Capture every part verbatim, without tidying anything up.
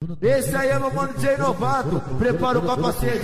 Esse aí é meu mano D J Novato, prepara o capacete.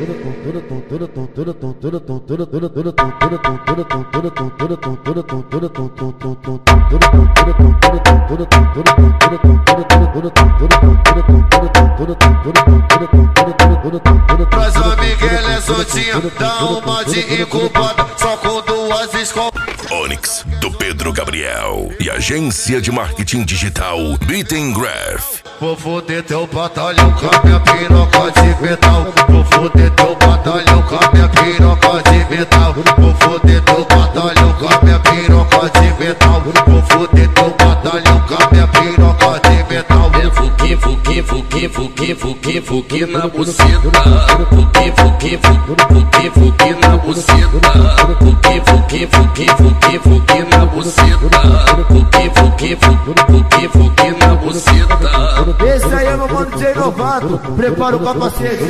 Traz a Miguel é soltinha, dá uma de incubada, só com duas escolas. Onyx, do Pedro Gabriel e agência de marketing digital Beating Graph. Vou foder teu batalhão com a minha piroca de metal. Vou foder teu batalhão com a minha piroca de metal. Vou foder teu batalhão com a minha piroca de metal. Vou foder teu batalhão com a minha piroca de metal. É fuki, fuki, fuki, fuki, fuki, fuki na buceta. Fuki, fuki, fuki, fuki na buceta. Fuki, fuki, fuki, fuki, fuki na buceta. Fuki, fuki, fuki, fuki na buceta. Esse aí é meu mano D J Novato, prepara o capacete.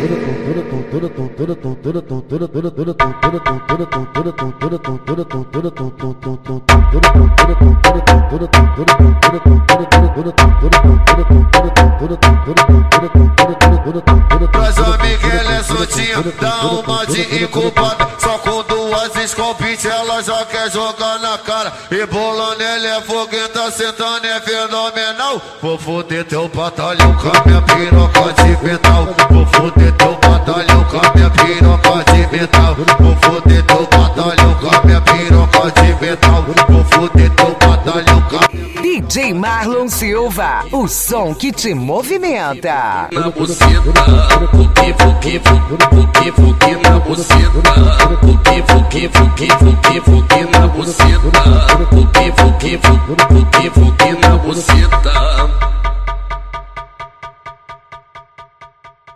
Traz a Miguel é soltinha, dá uma de incubada, só com duas escopite ela já quer jogar na cara. E bolando ele é fogueta, sentando é fenomenal. Vou foder teu batalhão com a minha piroca de metal. Vou foder teu batalhão com a minha piroca de metal. Vou foder teu batalhão com a minha piroca de metal. Vou foder teu batalhão com a... D J Marlon Silva, o som que te movimenta. Na buceta, fuki, fuki, fuki, fuki na buceta. Fuki, fuki, fuki, fuki, fuki na buceta. Fuki, fuki, fuki, fuki na buceta.